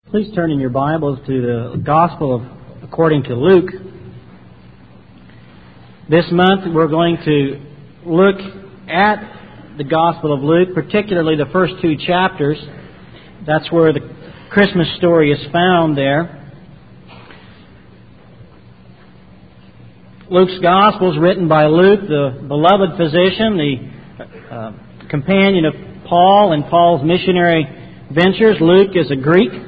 Please turn in your Bibles to the Gospel according to Luke. This month we're going to look at the Gospel of Luke, particularly the first two chapters. That's where the Christmas story is found there. Luke's Gospel is written by Luke, the beloved physician, the companion of Paul in Paul's missionary ventures. Luke is a Greek.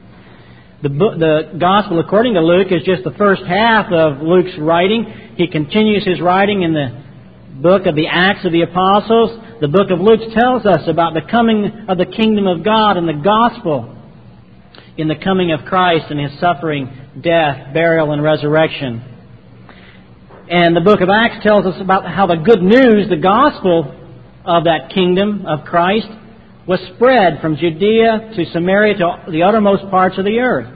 The Gospel according to Luke is just the first half of Luke's writing. He continues his writing in the book of the Acts of the Apostles. The book of Luke tells us about the coming of the kingdom of God and the gospel in the coming of Christ and His suffering, death, burial, and resurrection. And the book of Acts tells us about how the good news, the gospel of that kingdom of Christ, was spread from Judea to Samaria to the uttermost parts of the earth.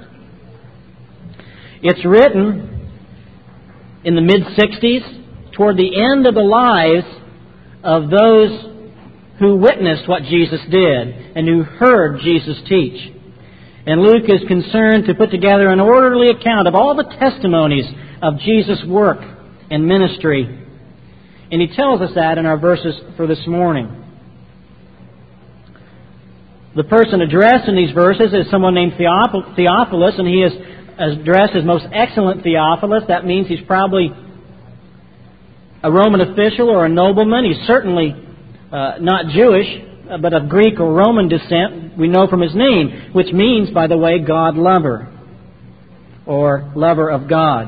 It's written in the mid-60s, toward the end of the lives of those who witnessed what Jesus did and who heard Jesus teach. And Luke is concerned to put together an orderly account of all the testimonies of Jesus' work and ministry. And he tells us that in our verses for this morning. The person addressed in these verses is someone named Theophilus, and he is addressed as most excellent Theophilus. That means he's probably a Roman official or a nobleman. He's certainly not Jewish, but of Greek or Roman descent. We know from his name, which means, by the way, God lover, or lover of God.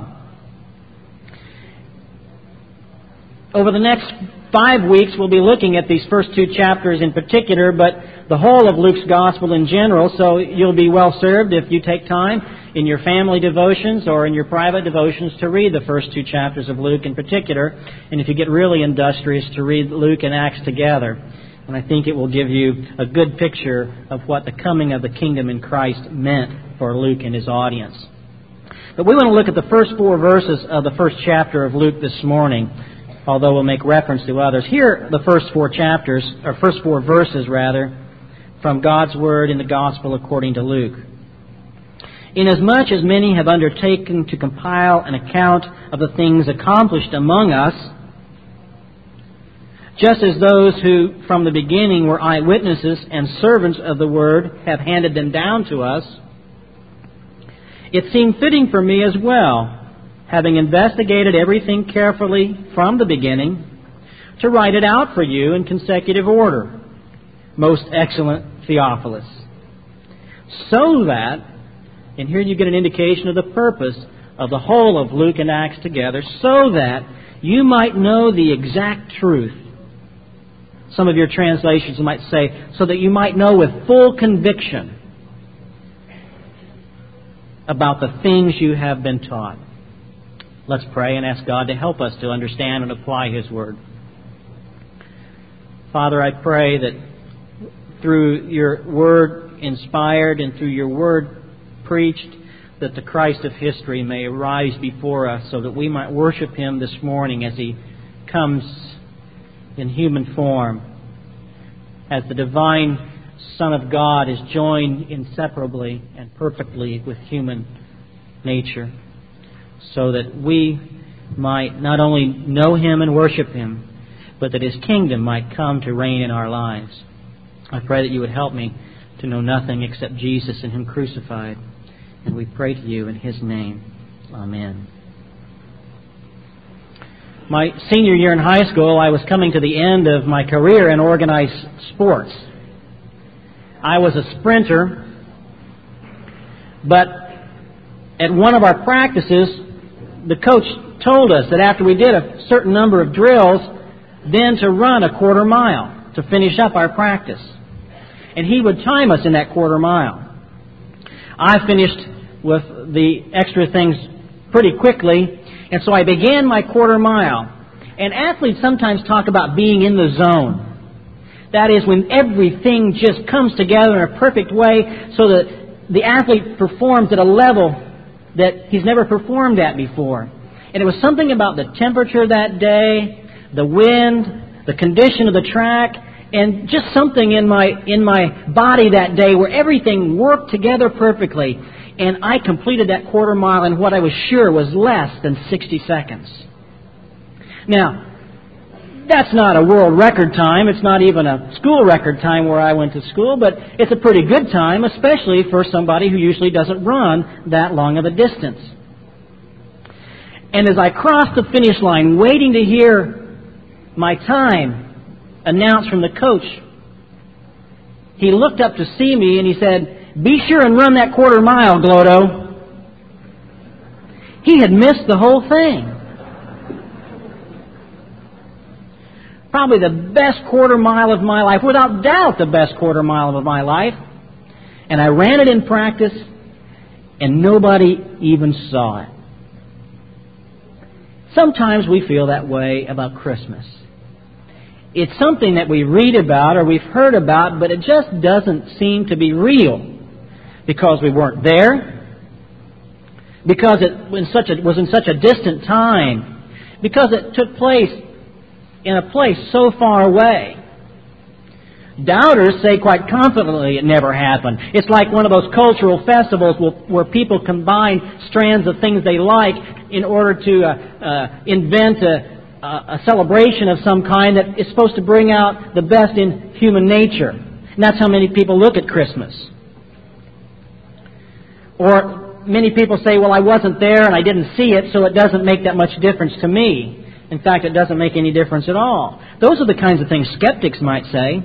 Over the next 5 weeks, we'll be looking at these first two chapters in particular, but the whole of Luke's Gospel in general, so you'll be well served if you take time in your family devotions or in your private devotions to read the first two chapters of Luke in particular, and if you get really industrious, to read Luke and Acts together. And I think it will give you a good picture of what the coming of the kingdom in Christ meant for Luke and his audience. But we want to look at the first four verses of the first chapter of Luke this morning, although we'll make reference to others. Here, the first four verses, from God's Word in the Gospel according to Luke. Inasmuch as many have undertaken to compile an account of the things accomplished among us, just as those who from the beginning were eyewitnesses and servants of the Word have handed them down to us, it seemed fitting for me as well, having investigated everything carefully from the beginning, to write it out for you in consecutive order, most excellent Theophilus, so that, and here you get an indication of the purpose of the whole of Luke and Acts together, so that you might know the exact truth. Some of your translations might say, so that you might know with full conviction about the things you have been taught. Let's pray and ask God to help us to understand and apply His Word. Father, I pray that through your Word inspired and through your Word preached, that the Christ of history may arise before us so that we might worship Him this morning as He comes in human form, as the divine Son of God is joined inseparably and perfectly with human nature, so that we might not only know Him and worship Him, but that His kingdom might come to reign in our lives. I pray that you would help me to know nothing except Jesus and Him crucified. And we pray to you in His name. Amen. My senior year in high school, I was coming to the end of my career in organized sports. I was a sprinter, but at one of our practices, the coach told us that after we did a certain number of drills, then to run a quarter mile to finish up our practice. And he would time us in that quarter mile. I finished with the extra things pretty quickly, and so I began my quarter mile. And athletes sometimes talk about being in the zone. That is when everything just comes together in a perfect way so that the athlete performs at a level that he's never performed at before. And it was something about the temperature that day, the wind, the condition of the track, And just something in my body that day where everything worked together perfectly. And I completed that quarter mile in what I was sure was less than 60 seconds. Now, that's not a world record time. It's not even a school record time where I went to school, but it's a pretty good time, especially for somebody who usually doesn't run that long of a distance. And as I crossed the finish line, waiting to hear my time announced from the coach, he looked up to see me and he said, "Be sure and run that quarter mile, Glodo." He had missed the whole thing. Probably the best quarter mile of my life, without doubt the best quarter mile of my life. And I ran it in practice, and nobody even saw it. Sometimes we feel that way about Christmas. It's something that we read about or we've heard about, but it just doesn't seem to be real because we weren't there, because it was in such a distant time, because it took place in a place so far away. Doubters say quite confidently it never happened. It's like one of those cultural festivals where people combine strands of things they like in order to invent a celebration of some kind that is supposed to bring out the best in human nature. And that's how many people look at Christmas. Or many people say, well, I wasn't there and I didn't see it, so it doesn't make that much difference to me. In fact, it doesn't make any difference at all. Those are the kinds of things skeptics might say.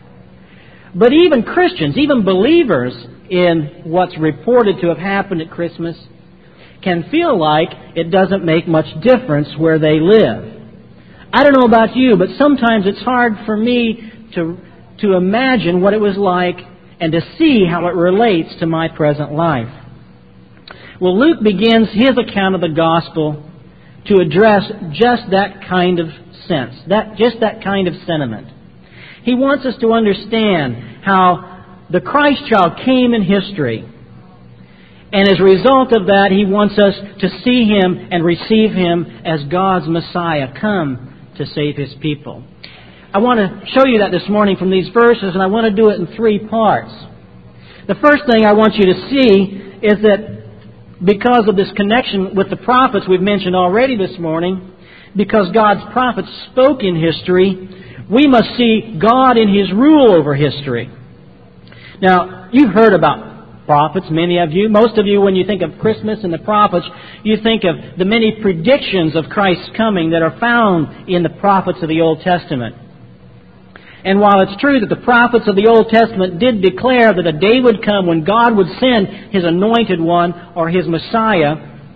But even Christians, even believers in what's reported to have happened at Christmas, can feel like it doesn't make much difference where they live. I don't know about you, but sometimes it's hard for me to imagine what it was like and to see how it relates to my present life. Well, Luke begins his account of the gospel to address just that kind of sense, just that kind of sentiment. He wants us to understand how the Christ child came in history. And as a result of that, He wants us to see Him and receive Him as God's Messiah, come to save His people. I want to show you that this morning from these verses, and I want to do it in 3 parts. The first thing I want you to see is that because of this connection with the prophets we've mentioned already this morning, because God's prophets spoke in history, we must see God in His rule over history. Now, you've heard about prophets, many of you. Most of you, when you think of Christmas and the prophets, you think of the many predictions of Christ's coming that are found in the prophets of the Old Testament. And while it's true that the prophets of the Old Testament did declare that a day would come when God would send His anointed one or His Messiah,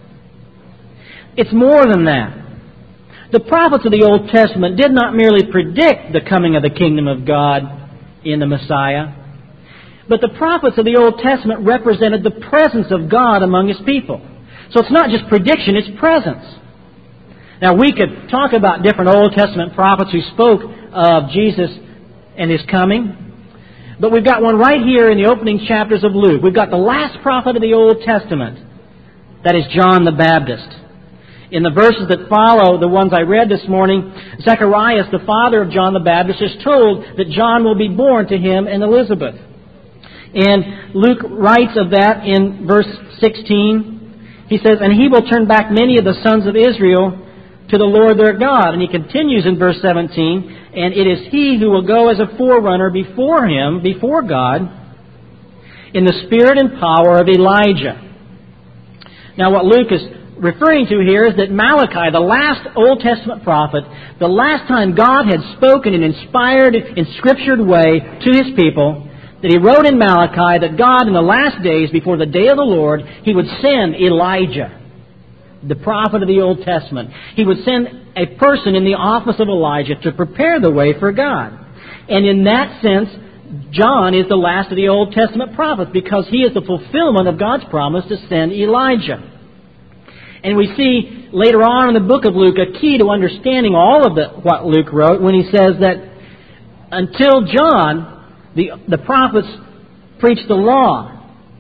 it's more than that. The prophets of the Old Testament did not merely predict the coming of the kingdom of God in the Messiah, but the prophets of the Old Testament represented the presence of God among His people. So it's not just prediction, it's presence. Now we could talk about different Old Testament prophets who spoke of Jesus and His coming, but we've got one right here in the opening chapters of Luke. We've got the last prophet of the Old Testament, that is John the Baptist. In the verses that follow, the ones I read this morning, Zechariah, the father of John the Baptist, is told that John will be born to him and Elizabeth. And Luke writes of that in verse 16. He says, "And he will turn back many of the sons of Israel to the Lord their God." And he continues in verse 17, "And it is he who will go as a forerunner before him, before God, in the spirit and power of Elijah." Now what Luke is referring to here is that Malachi, the last Old Testament prophet, the last time God had spoken in an inspired, inscriptured way to His people, that He wrote in Malachi that God in the last days, before the day of the Lord, He would send Elijah, the prophet of the Old Testament. He would send a person in the office of Elijah to prepare the way for God. And in that sense, John is the last of the Old Testament prophets because he is the fulfillment of God's promise to send Elijah. And we see later on in the book of Luke a key to understanding all of what Luke wrote when he says that until John, the prophets preached the law.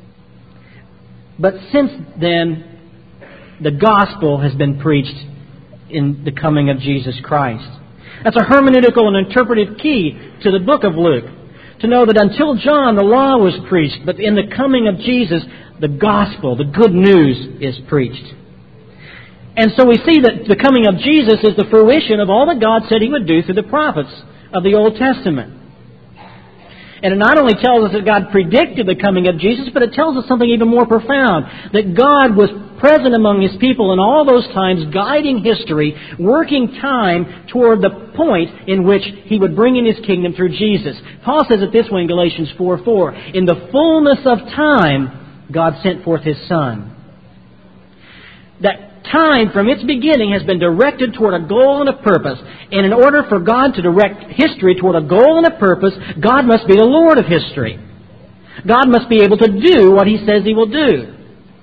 But since then, the gospel has been preached in the coming of Jesus Christ. That's a hermeneutical and interpretive key to the book of Luke. To know that until John, the law was preached, but in the coming of Jesus, the gospel, the good news, is preached. And so we see that the coming of Jesus is the fruition of all that God said He would do through the prophets of the Old Testament. And it not only tells us that God predicted the coming of Jesus, but it tells us something even more profound. That God was present among His people in all those times, guiding history, working time toward the point in which He would bring in His kingdom through Jesus. Paul says it this way in Galatians 4:4. In the fullness of time, God sent forth His Son. That time from its beginning has been directed toward a goal and a purpose. And in order for God to direct history toward a goal and a purpose, God must be the Lord of history. God must be able to do what He says He will do.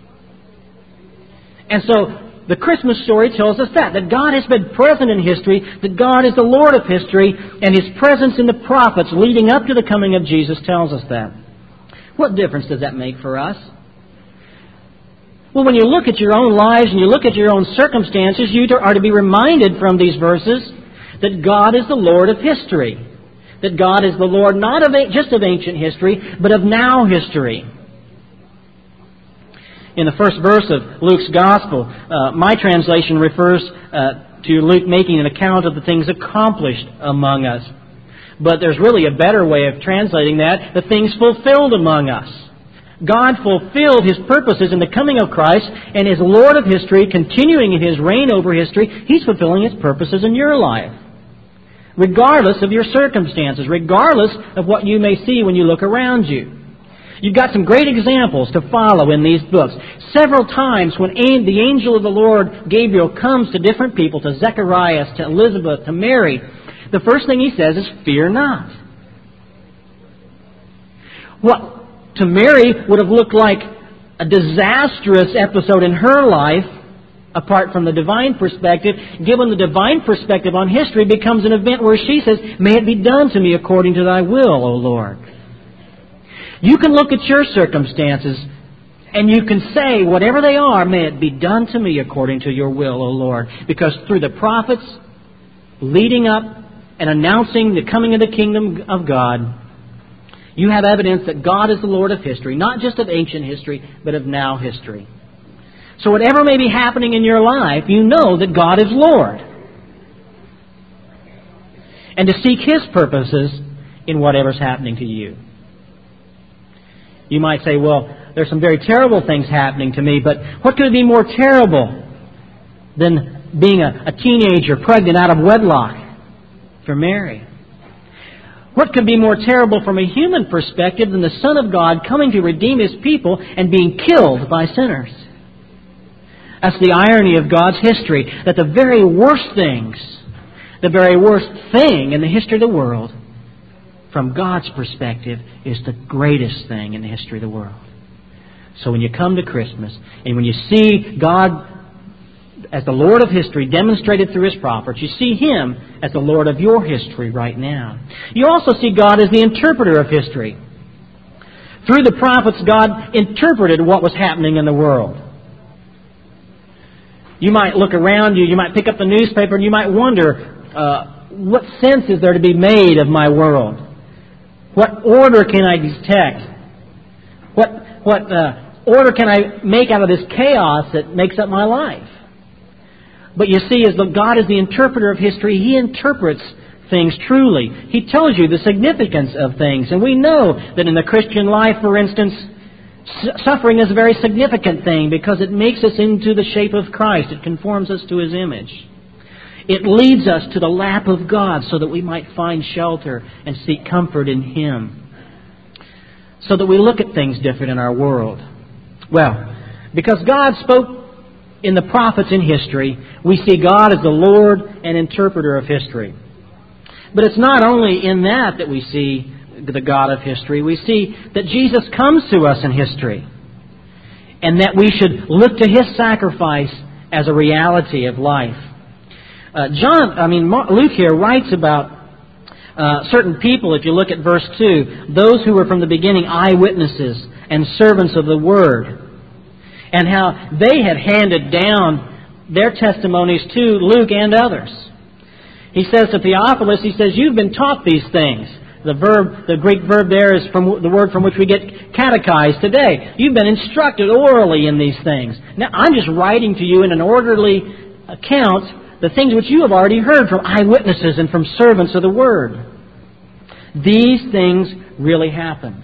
And so the Christmas story tells us that God has been present in history, that God is the Lord of history, and His presence in the prophets leading up to the coming of Jesus tells us that. What difference does that make for us? Well, when you look at your own lives and you look at your own circumstances, you are to be reminded from these verses that God is the Lord of history. That God is the Lord not of just of ancient history, but of now history. In the first verse of Luke's Gospel, my translation refers to Luke making an account of the things accomplished among us. But there's really a better way of translating that, the things fulfilled among us. God fulfilled His purposes in the coming of Christ, and as Lord of history, continuing in His reign over history, He's fulfilling His purposes in your life. Regardless of your circumstances, regardless of what you may see when you look around you. You've got some great examples to follow in these books. Several times when the angel of the Lord, Gabriel, comes to different people, to Zechariah, to Elizabeth, to Mary, the first thing he says is, "Fear not." What to Mary would have looked like a disastrous episode in her life, apart from the divine perspective, given the divine perspective on history, becomes an event where she says, "May it be done to me according to Thy will, O Lord." You can look at your circumstances and you can say, whatever they are, may it be done to me according to Your will, O Lord. Because through the prophets leading up and announcing the coming of the kingdom of God, you have evidence that God is the Lord of history, not just of ancient history, but of now history. So whatever may be happening in your life, you know that God is Lord. And to seek His purposes in whatever's happening to you. You might say, well, there's some very terrible things happening to me, but what could be more terrible than being a teenager pregnant out of wedlock for Mary? What could be more terrible from a human perspective than the Son of God coming to redeem His people and being killed by sinners? That's the irony of God's history, that the very worst things, the very worst thing in the history of the world, from God's perspective, is the greatest thing in the history of the world. So when you come to Christmas, and when you see God as the Lord of history demonstrated through His prophets, you see Him as the Lord of your history right now. You also see God as the interpreter of history. Through the prophets, God interpreted what was happening in the world. You might look around you, you might pick up the newspaper, and you might wonder, what sense is there to be made of my world? What order can I detect? What order can I make out of this chaos that makes up my life? But you see, as God is the interpreter of history, He interprets things truly. He tells you the significance of things. And we know that in the Christian life, for instance, suffering is a very significant thing because it makes us into the shape of Christ. It conforms us to His image. It leads us to the lap of God so that we might find shelter and seek comfort in Him. So that we look at things different in our world. Well, because God spoke in the prophets in history, we see God as the Lord and interpreter of history. But it's not only in that we see the God of history. We see that Jesus comes to us in history. And that we should look to His sacrifice as a reality of life. Luke here writes about certain people, if you look at verse 2, those who were from the beginning eyewitnesses and servants of the Word, and how they had handed down their testimonies to Luke and others. He says to Theophilus, he says, you've been taught these things. The Greek verb there is from the word from which we get catechized today. You've been instructed orally in these things. Now, I'm just writing to you in an orderly account the things which you have already heard from eyewitnesses and from servants of the Word. These things really happened.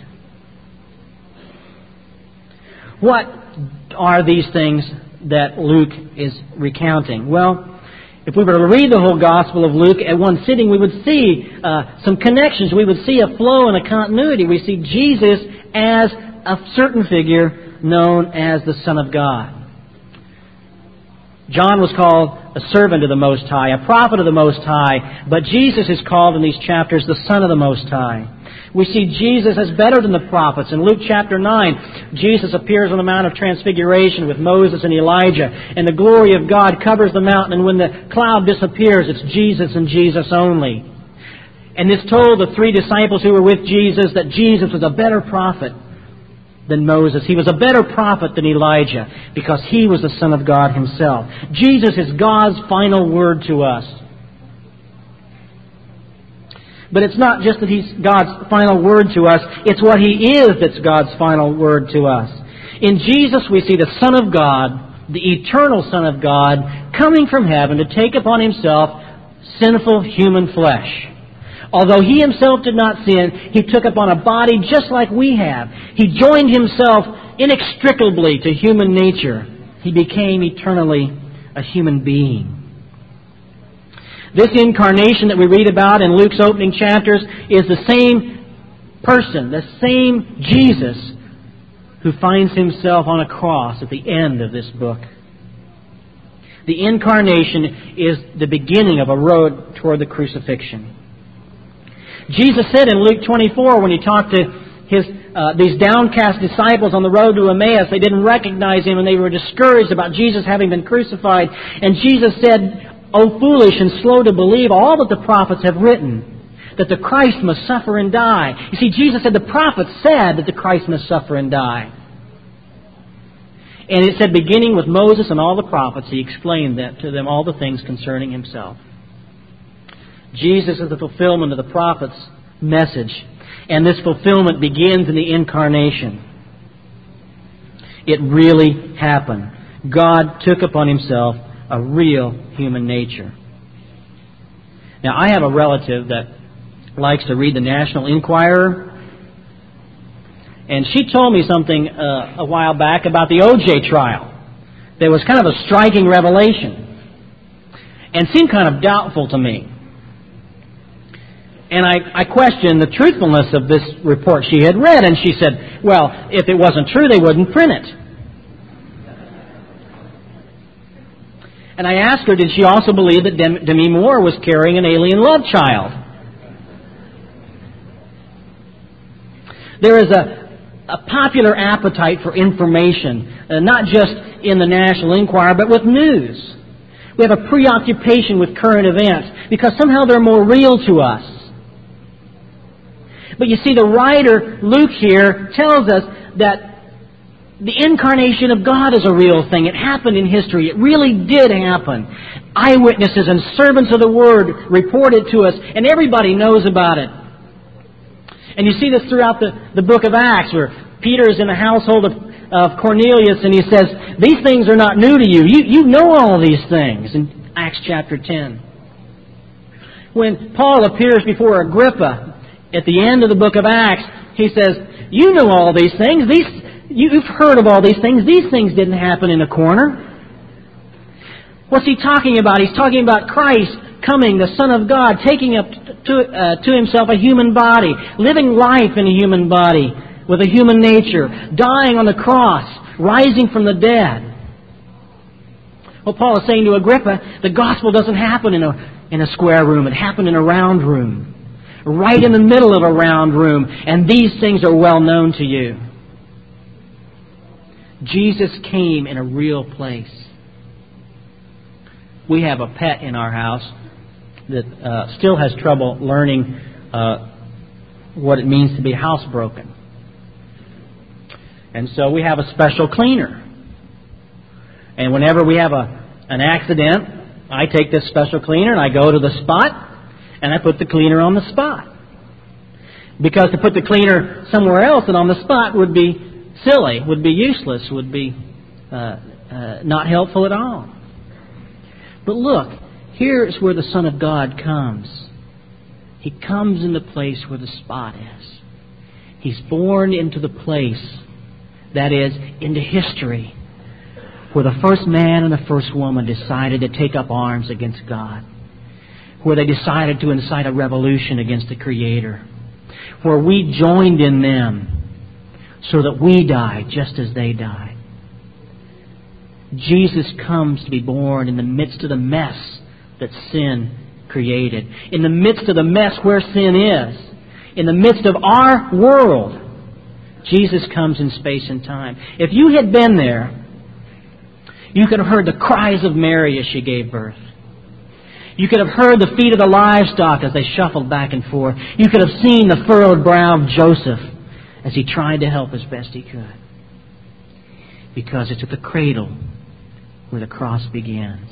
What are these things that Luke is recounting? Well, if we were to read the whole Gospel of Luke at one sitting, we would see some connections. We would see a flow and a continuity. We see Jesus as a certain figure known as the Son of God. John was called a servant of the Most High, a prophet of the Most High, but Jesus is called in these chapters the Son of the Most High. We see Jesus as better than the prophets. In Luke chapter 9, Jesus appears on the Mount of Transfiguration with Moses and Elijah, and the glory of God covers the mountain, and when the cloud disappears, it's Jesus and Jesus only. And this told the 3 disciples who were with Jesus that Jesus was a better prophet than Moses. He was a better prophet than Elijah because he was the Son of God Himself. Jesus is God's final word to us. But it's not just that He's God's final word to us, it's what He is that's God's final word to us. In Jesus we see the Son of God, the eternal Son of God, coming from heaven to take upon Himself sinful human flesh. Although He Himself did not sin, He took upon a body just like we have. He joined Himself inextricably to human nature. He became eternally a human being. This incarnation that we read about in Luke's opening chapters is the same person, the same Jesus who finds Himself on a cross at the end of this book. The incarnation is the beginning of a road toward the crucifixion. Jesus said in Luke 24, when He talked to these downcast disciples on the road to Emmaus, they didn't recognize Him and they were discouraged about Jesus having been crucified. And Jesus said, O foolish and slow to believe all that the prophets have written, that the Christ must suffer and die. You see, Jesus said the prophets said that the Christ must suffer and die. And it said, beginning with Moses and all the prophets, He explained that to them, all the things concerning Himself. Jesus is the fulfillment of the prophet's message. And this fulfillment begins in the incarnation. It really happened. God took upon Himself a real human nature. Now, I have a relative that likes to read the National Enquirer. And she told me something a while back about the O.J. trial. There was kind of a striking revelation. And seemed kind of doubtful to me. And I questioned the truthfulness of this report she had read. And she said, well, if it wasn't true, they wouldn't print it. And I asked her, did she also believe that Demi Moore was carrying an alien love child? There is a popular appetite for information, not just in the National Enquirer, but with news. We have a preoccupation with current events because somehow they're more real to us. But you see, the writer, Luke here, tells us that the incarnation of God is a real thing. It happened in history. It really did happen. Eyewitnesses and servants of the Word report it to us, and everybody knows about it. And you see this throughout the book of Acts, where Peter is in the household of Cornelius, and he says, these things are not new to you. You know all these things, in Acts chapter 10. When Paul appears before Agrippa at the end of the book of Acts, he says, you know all these things. You've heard of all these things. These things didn't happen in a corner. What's he talking about? He's talking about Christ coming, the Son of God, taking up to Himself a human body, living life in a human body with a human nature, dying on the cross, rising from the dead. Well, Paul is saying to Agrippa, the gospel doesn't happen in a square room. It happened in a round room, right in the middle of a round room, and these things are well known to you. Jesus came in a real place. We have a pet in our house that still has trouble learning what it means to be housebroken. And so we have a special cleaner. And whenever we have an accident, I take this special cleaner and I go to the spot and I put the cleaner on the spot. Because to put the cleaner somewhere else than on the spot would be silly, would be useless, would be not helpful at all. But look, here's where the Son of God comes. He comes in the place where the spot is. He's born into the place, that is, into history, where the first man and the first woman decided to take up arms against God, where they decided to incite a revolution against the Creator, where we joined in them so that we died just as they died. Jesus comes to be born in the midst of the mess that sin created, in the midst of the mess where sin is, in the midst of our world. Jesus comes in space and time. If you had been there, you could have heard the cries of Mary as she gave birth. You could have heard the feet of the livestock as they shuffled back and forth. You could have seen the furrowed brow of Joseph as he tried to help as best he could. Because it's at the cradle where the cross begins.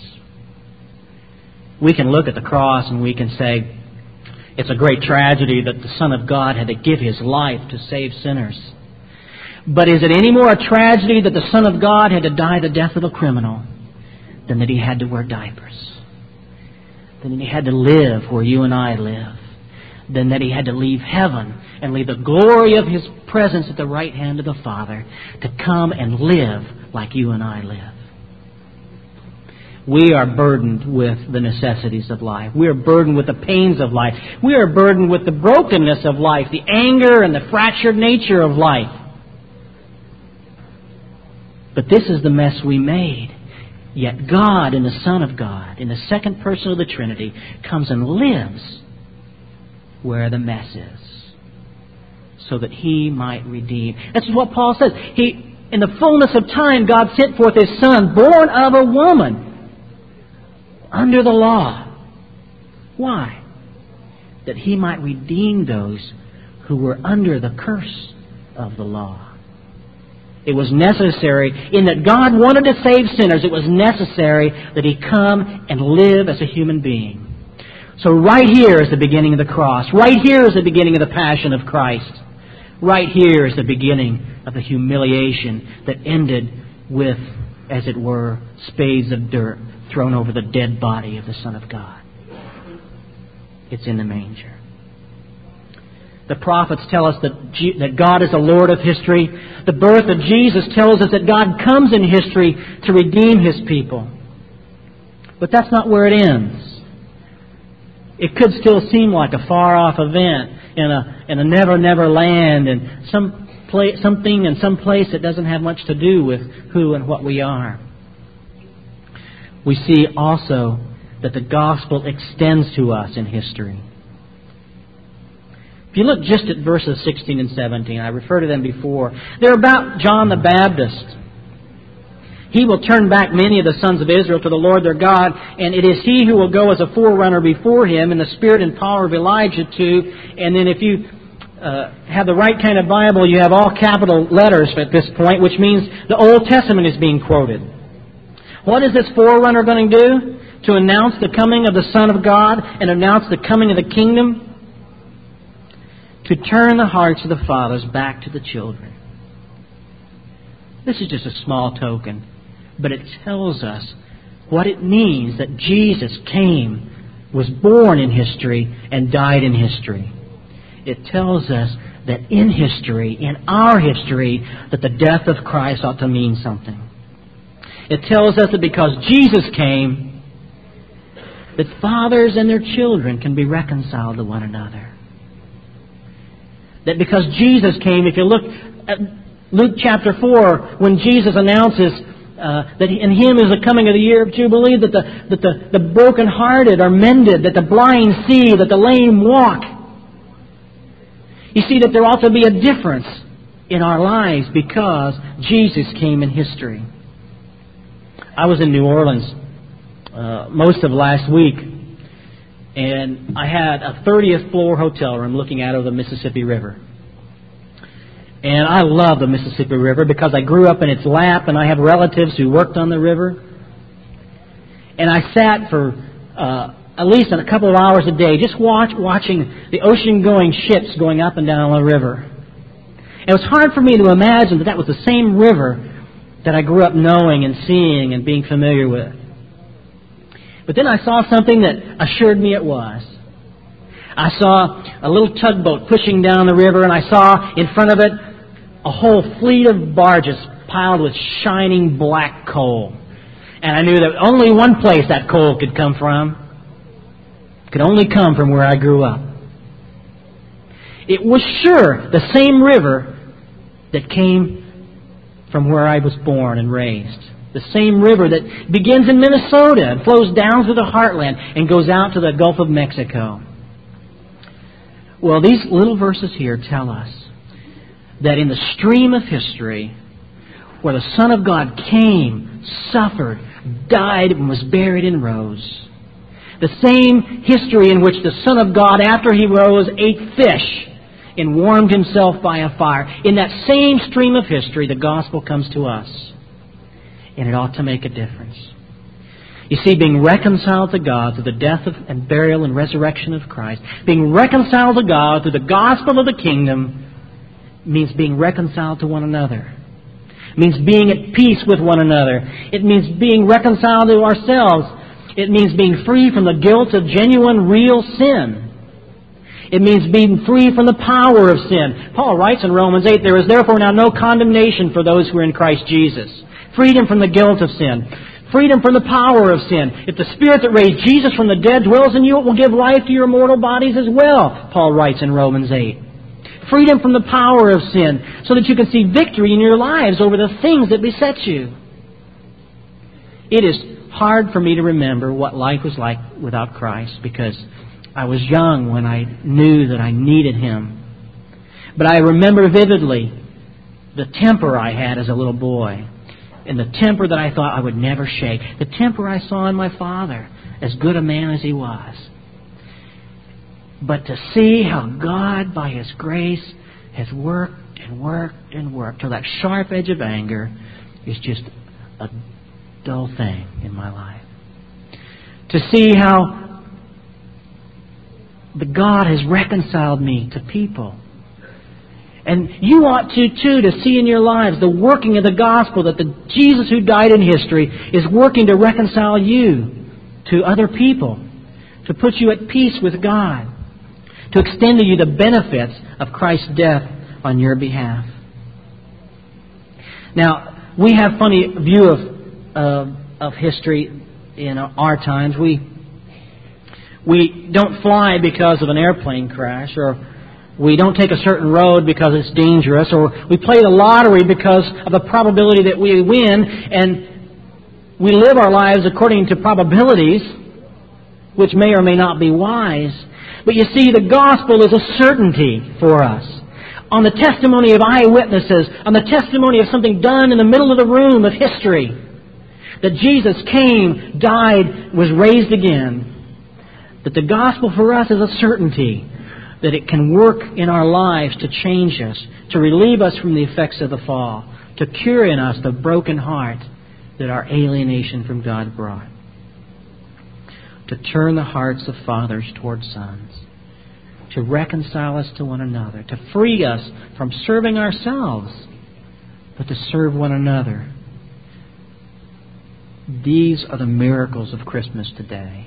We can look at the cross and we can say, it's a great tragedy that the Son of God had to give His life to save sinners. But is it any more a tragedy that the Son of God had to die the death of a criminal than that He had to wear diapers? Than that He had to live where you and I live? Than that He had to leave heaven and leave the glory of His presence at the right hand of the Father to come and live like you and I live? We are burdened with the necessities of life. We are burdened with the pains of life. We are burdened with the brokenness of life, the anger and the fractured nature of life. But this is the mess we made. Yet God, in the Son of God, in the second person of the Trinity, comes and lives where the mess is, so that He might redeem. This is what Paul says. In the fullness of time, God sent forth His Son, born of a woman, under the law. Why? That He might redeem those who were under the curse of the law. It was necessary, in that God wanted to save sinners, it was necessary that He come and live as a human being. So right here is the beginning of the cross. Right here is the beginning of the passion of Christ. Right here is the beginning of the humiliation that ended with, as it were, spades of dirt thrown over the dead body of the Son of God. It's in the manger. The prophets tell us that God is the Lord of history. The birth of Jesus tells us that God comes in history to redeem His people. But that's not where it ends. It could still seem like a far-off event in a never land, and something in some place that doesn't have much to do with who and what we are. We see also that the gospel extends to us in history. If you look just at verses 16 and 17, I referred to them before, they're about John the Baptist. He will turn back many of the sons of Israel to the Lord their God, and it is He who will go as a forerunner before Him in the spirit and power of Elijah too. And then if you have the right kind of Bible, you have all capital letters at this point, which means the Old Testament is being quoted. What is this forerunner going to do? To announce the coming of the Son of God and announce the coming of the kingdom? To turn the hearts of the fathers back to the children. This is just a small token, but it tells us what it means that Jesus came, was born in history, and died in history. It tells us that in history, in our history, that the death of Christ ought to mean something. It tells us that because Jesus came, that fathers and their children can be reconciled to one another. That because Jesus came, if you look at Luke chapter 4, when Jesus announces that in Him is the coming of the year of Jubilee, that the brokenhearted are mended, that the blind see, that the lame walk. You see that there ought to be a difference in our lives because Jesus came in history. I was in New Orleans most of last week, and I had a 30th floor hotel room looking out over the Mississippi River. And I love the Mississippi River because I grew up in its lap and I have relatives who worked on the river. And I sat for at least a couple of hours a day just watching the ocean-going ships going up and down the river. It was hard for me to imagine that was the same river that I grew up knowing and seeing and being familiar with. But then I saw something that assured me it was. I saw a little tugboat pushing down the river, and I saw in front of it a whole fleet of barges piled with shining black coal. And I knew that only one place that coal could come from. It could only come from where I grew up. It was sure the same river that came from where I was born and raised. The same river that begins in Minnesota and flows down through the heartland and goes out to the Gulf of Mexico. Well, these little verses here tell us that in the stream of history, where the Son of God came, suffered, died, and was buried and rose, the same history in which the Son of God, after He rose, ate fish and warmed Himself by a fire, in that same stream of history, the gospel comes to us. And it ought to make a difference. You see, being reconciled to God through the death and burial and resurrection of Christ, being reconciled to God through the gospel of the kingdom, means being reconciled to one another. It means being at peace with one another. It means being reconciled to ourselves. It means being free from the guilt of genuine, real sin. It means being free from the power of sin. Paul writes in Romans 8, "There is therefore now no condemnation for those who are in Christ Jesus." Freedom from the guilt of sin. Freedom from the power of sin. If the Spirit that raised Jesus from the dead dwells in you, it will give life to your mortal bodies as well, Paul writes in Romans 8. Freedom from the power of sin, so that you can see victory in your lives over the things that beset you. It is hard for me to remember what life was like without Christ, because I was young when I knew that I needed Him. But I remember vividly the temper I had as a little boy, and the temper that I thought I would never shake. The temper I saw in my father, as good a man as he was. But to see how God, by His grace, has worked and worked and worked till that sharp edge of anger is just a dull thing in my life. To see how the God has reconciled me to people. And you ought to, too, to see in your lives the working of the gospel, that the Jesus who died in history is working to reconcile you to other people, to put you at peace with God, to extend to you the benefits of Christ's death on your behalf. Now, we have funny view of history in our times. We don't fly because of an airplane crash, or we don't take a certain road because it's dangerous, or we play the lottery because of the probability that we win, and we live our lives according to probabilities, which may or may not be wise. But you see, the gospel is a certainty for us. On the testimony of eyewitnesses, on the testimony of something done in the middle of the room of history, that Jesus came, died, was raised again. That the gospel for us is a certainty, that it can work in our lives to change us, to relieve us from the effects of the fall, to cure in us the broken heart that our alienation from God brought, to turn the hearts of fathers toward sons, to reconcile us to one another, to free us from serving ourselves, but to serve one another. These are the miracles of Christmas today.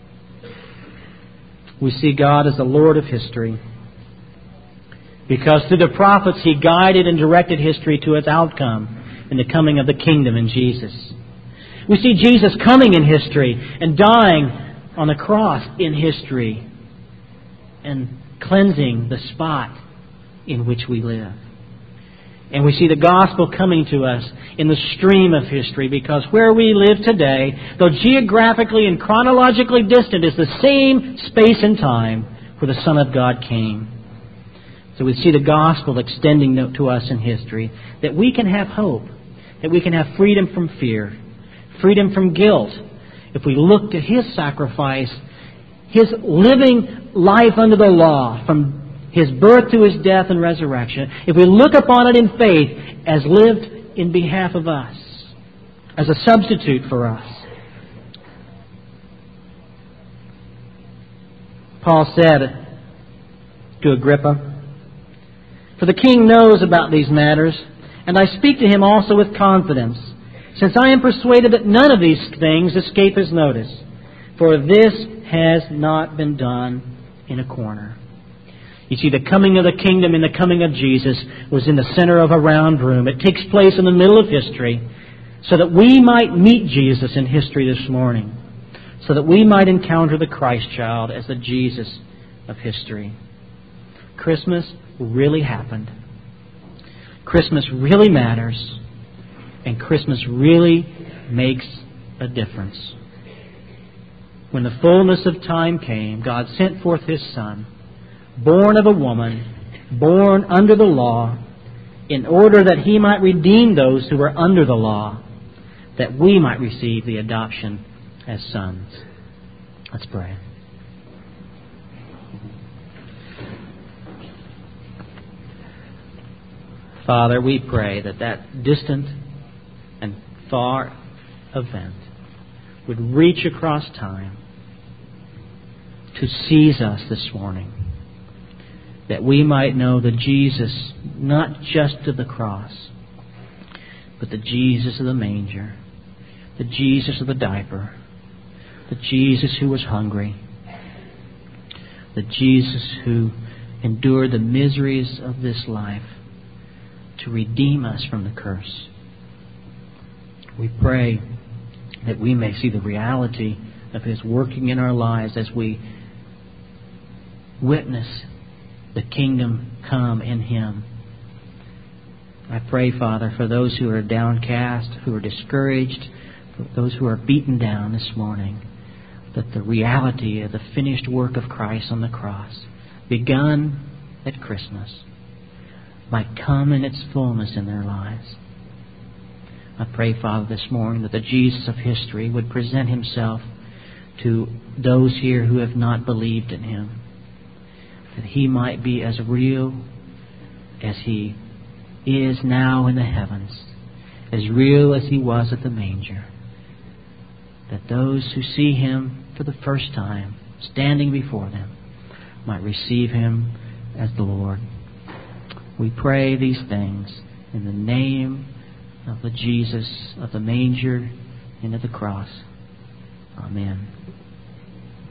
We see God as the Lord of history, because through the prophets He guided and directed history to its outcome in the coming of the kingdom in Jesus. We see Jesus coming in history and dying on the cross in history and cleansing the spot in which we live. And we see the gospel coming to us in the stream of history, because where we live today, though geographically and chronologically distant, is the same space and time where the Son of God came. So we see the gospel extending to us in history, that we can have hope, that we can have freedom from fear, freedom from guilt, if we look to His sacrifice, His living life under the law, from His birth to His death and resurrection, if we look upon it in faith as lived in behalf of us, as a substitute for us, Paul said to Agrippa, "For the king knows about these matters, and I speak to him also with confidence, since I am persuaded that none of these things escape his notice. For this has not been done in a corner." You see, the coming of the kingdom and the coming of Jesus was in the center of a round room. It takes place in the middle of history so that we might meet Jesus in history this morning, so that we might encounter the Christ child as the Jesus of history. Christmas really happened. Christmas really matters. And Christmas really makes a difference. When the fullness of time came, God sent forth His Son, born of a woman, born under the law, in order that He might redeem those who were under the law, that we might receive the adoption as sons. Let's pray. Father, we pray that distant and far event would reach across time to seize us this morning, that we might know the Jesus, not just of the cross, but the Jesus of the manger, the Jesus of the diaper, the Jesus who was hungry, the Jesus who endured the miseries of this life to redeem us from the curse. We pray that we may see the reality of His working in our lives as we witness the kingdom come in Him. I pray, Father, for those who are downcast, who are discouraged, for those who are beaten down this morning, that the reality of the finished work of Christ on the cross, begun at Christmas, might come in its fullness in their lives. I pray, Father, this morning that the Jesus of history would present Himself to those here who have not believed in Him, that He might be as real as He is now in the heavens, as real as He was at the manger, that those who see Him for the first time, standing before them, might receive Him as the Lord. We pray these things in the name of the Jesus of the manger and of the cross. Amen.